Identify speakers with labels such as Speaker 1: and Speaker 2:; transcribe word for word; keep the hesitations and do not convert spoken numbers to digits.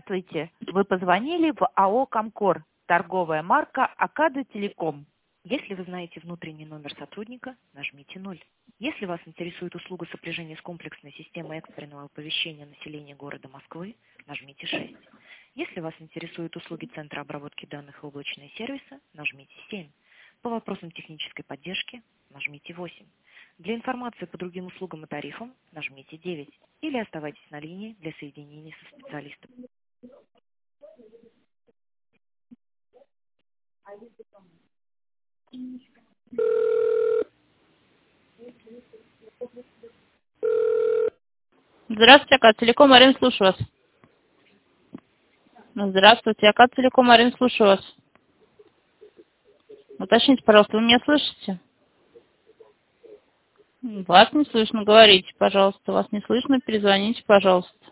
Speaker 1: Здравствуйте. Вы позвонили в АО «Комкор», торговая марка «Акада Телеком».
Speaker 2: Если вы знаете внутренний номер сотрудника, нажмите ноль. Если вас интересует услуга сопряжения с комплексной системой экстренного оповещения населения города Москвы, нажмите шесть. Если вас интересуют услуги Центра обработки данных и облачные сервисы, нажмите семь. По вопросам технической поддержки нажмите восемь. Для информации по другим услугам и тарифам нажмите девять. Или оставайтесь на линии для соединения со специалистом.
Speaker 3: Здравствуйте, Акад Телеком, Марин, слушаю вас. Здравствуйте, Акад Телеком, Марин, слушаю вас. Уточните, пожалуйста, вы меня слышите? Вас не слышно, говорите, пожалуйста. Вас не слышно, перезвоните, пожалуйста.